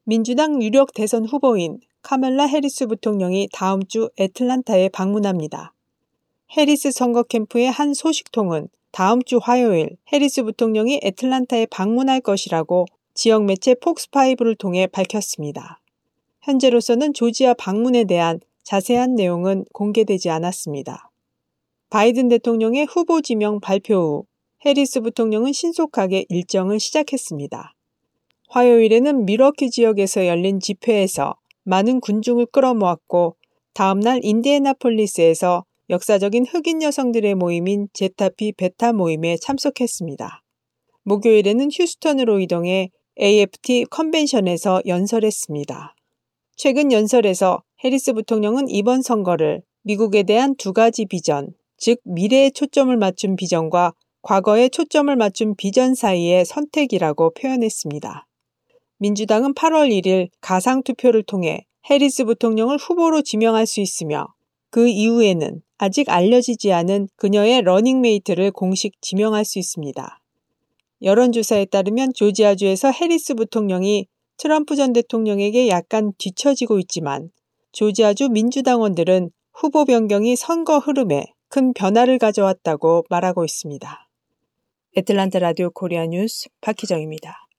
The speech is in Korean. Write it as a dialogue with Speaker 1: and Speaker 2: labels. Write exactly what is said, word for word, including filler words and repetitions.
Speaker 1: 민주당 유력 대선 후보인 카멀라 해리스 부통령이 다음 주 애틀랜타에 방문합니다. 해리스 선거 캠프의 한 소식통은 다음 주 화요일 해리스 부통령이 애틀랜타에 방문할 것이라고 지역 매체 폭스파이브를 통해 밝혔습니다. 현재로서는 조지아 방문에 대한 자세한 내용은 공개되지 않았습니다. 바이든 대통령의 후보 지명 발표 후 해리스 부통령은 신속하게 일정을 시작했습니다. 화요일에는 밀워키 지역에서 열린 집회에서 많은 군중을 끌어모았고 다음 날 인디애나폴리스에서 역사적인 흑인 여성들의 모임인 제타피 베타 모임에 참석했습니다. 목요일에는 휴스턴으로 이동해 에이에프티 컨벤션에서 연설했습니다. 최근 연설에서 해리스 부통령은 이번 선거를 미국에 대한 두 가지 비전, 즉 미래에 초점을 맞춘 비전과 과거에 초점을 맞춘 비전 사이의 선택이라고 표현했습니다. 민주당은 팔월 일일 가상투표를 통해 해리스 부통령을 후보로 지명할 수 있으며 그 이후에는 아직 알려지지 않은 그녀의 러닝메이트를 공식 지명할 수 있습니다. 여론조사에 따르면 조지아주에서 해리스 부통령이 트럼프 전 대통령에게 약간 뒤처지고 있지만 조지아주 민주당원들은 후보 변경이 선거 흐름에 큰 변화를 가져왔다고 말하고 있습니다. 애틀랜타 라디오 코리아 뉴스 박희정입니다.